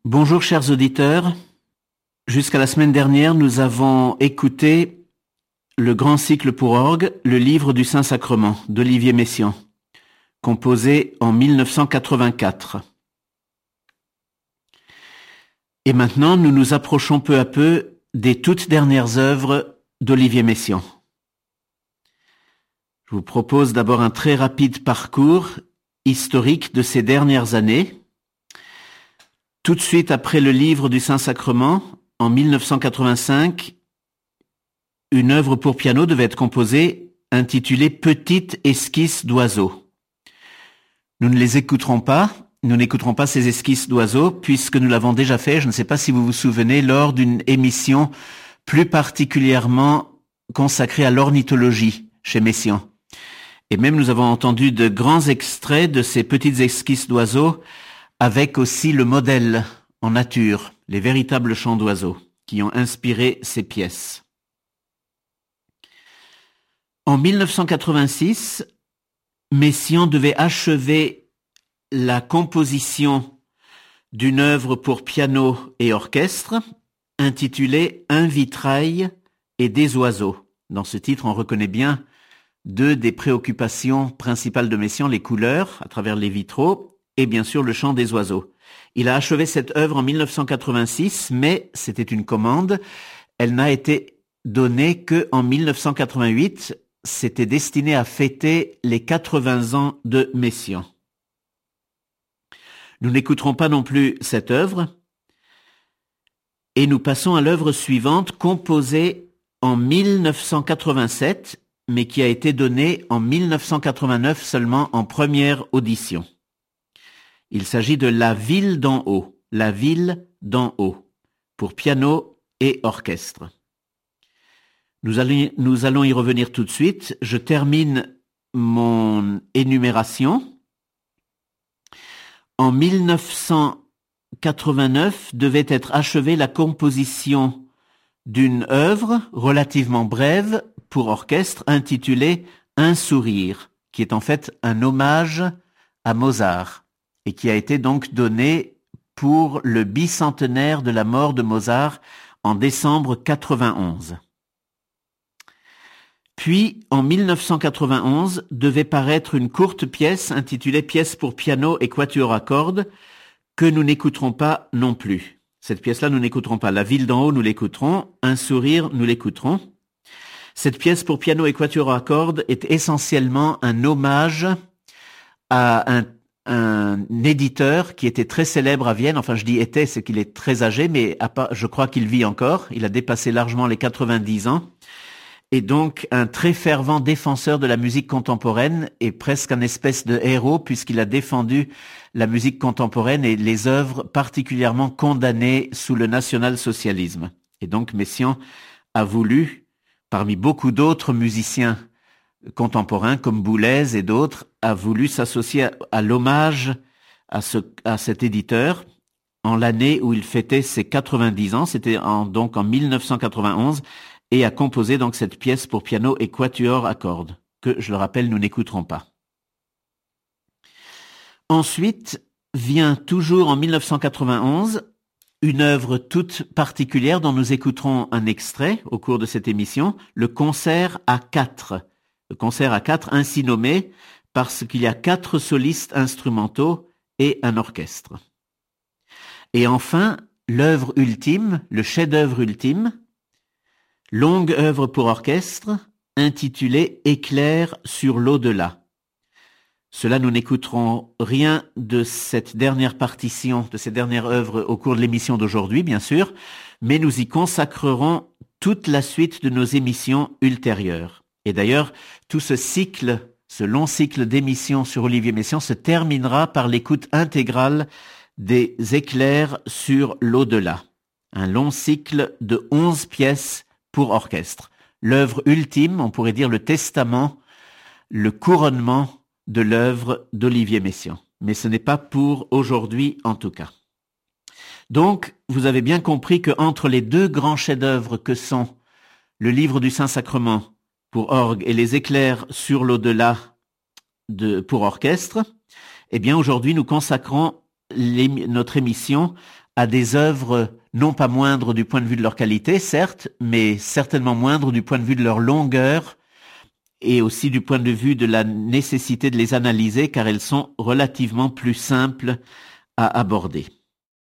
Bonjour chers auditeurs. Jusqu'à la semaine dernière, nous avons écouté le grand cycle pour orgue, le livre du Saint-Sacrement d'Olivier Messiaen, composé en 1984. Et maintenant, nous nous approchons peu à peu des toutes dernières œuvres d'Olivier Messiaen. Je vous propose d'abord un très rapide parcours historique de ces dernières années. Tout de suite après le livre du Saint-Sacrement, en 1985, une œuvre pour piano devait être composée intitulée « Petite esquisse d'oiseaux ». Nous ne les écouterons pas, nous n'écouterons pas ces esquisses d'oiseaux puisque nous l'avons déjà fait, je ne sais pas si vous vous souvenez, lors d'une émission plus particulièrement consacrée à l'ornithologie chez Messiaen. Et même nous avons entendu de grands extraits de ces petites esquisses d'oiseaux avec aussi le modèle en nature, les véritables chants d'oiseaux qui ont inspiré ces pièces. En 1986, Messiaen devait achever la composition d'une œuvre pour piano et orchestre intitulée « Un vitrail et des oiseaux ». Dans ce titre, on reconnaît bien deux des préoccupations principales de Messiaen, les couleurs à travers les vitraux et bien sûr le chant des oiseaux. Il a achevé cette œuvre en 1986, mais c'était une commande. Elle n'a été donnée qu'en 1988. C'était destiné à fêter les 80 ans de Messiaen. Nous n'écouterons pas non plus cette œuvre et nous passons à l'œuvre suivante, composée en 1987, mais qui a été donnée en 1989 seulement en première audition. Il s'agit de La Ville d'en haut, La Ville d'en haut, pour piano et orchestre. Nous allons y revenir tout de suite. Je termine mon énumération. En 1989 devait être achevée la composition d'une œuvre relativement brève pour orchestre intitulée « Un sourire », qui est en fait un hommage à Mozart et qui a été donc donnée pour le bicentenaire de la mort de Mozart en décembre 91. Puis, en 1991, devait paraître une courte pièce intitulée « Pièce pour piano et quatuor à cordes » que nous n'écouterons pas non plus. Cette pièce-là, nous n'écouterons pas. La Ville d'en haut, nous l'écouterons. Un sourire, nous l'écouterons. Cette pièce pour piano et quatuor à cordes est essentiellement un hommage à un éditeur qui était très célèbre à Vienne. Enfin, je dis était, c'est qu'il est très âgé, mais je crois qu'il vit encore. Il a dépassé largement les 90 ans. Et donc, un très fervent défenseur de la musique contemporaine et presque un espèce de héros puisqu'il a défendu la musique contemporaine et les œuvres particulièrement condamnées sous le national-socialisme. Et donc, Messiaen a voulu, parmi beaucoup d'autres musiciens contemporains comme Boulez et d'autres, a voulu s'associer à l'hommage à cet éditeur en l'année où il fêtait ses 90 ans. C'était donc en 1991. Et a composé donc cette pièce pour piano et quatuor à cordes, que, je le rappelle, nous n'écouterons pas. Ensuite vient toujours en 1991 une œuvre toute particulière dont nous écouterons un extrait au cours de cette émission, le concert à 4. Le concert à 4 ainsi nommé parce qu'il y a 4 solistes instrumentaux et un orchestre. Et enfin, l'œuvre ultime, le chef-d'œuvre ultime, longue œuvre pour orchestre, intitulée « Éclair sur l'au-delà ». Cela, nous n'écouterons rien de cette dernière partition, de cette dernière œuvre au cours de l'émission d'aujourd'hui, bien sûr, mais nous y consacrerons toute la suite de nos émissions ultérieures. Et d'ailleurs, tout ce cycle, ce long cycle d'émissions sur Olivier Messiaen se terminera par l'écoute intégrale des Éclairs sur l'au-delà. Un long cycle de 11 pièces pour orchestre. L'œuvre ultime, on pourrait dire le testament, le couronnement de l'œuvre d'Olivier Messiaen. Mais ce n'est pas pour aujourd'hui en tout cas. Donc, vous avez bien compris qu'entre les deux grands chefs-d'œuvre que sont le livre du Saint-Sacrement pour orgue et les Éclairs sur l'au-delà pour orchestre, eh bien aujourd'hui nous consacrons notre émission à des œuvres non pas moindres du point de vue de leur qualité, certes, mais certainement moindres du point de vue de leur longueur et aussi du point de vue de la nécessité de les analyser car elles sont relativement plus simples à aborder.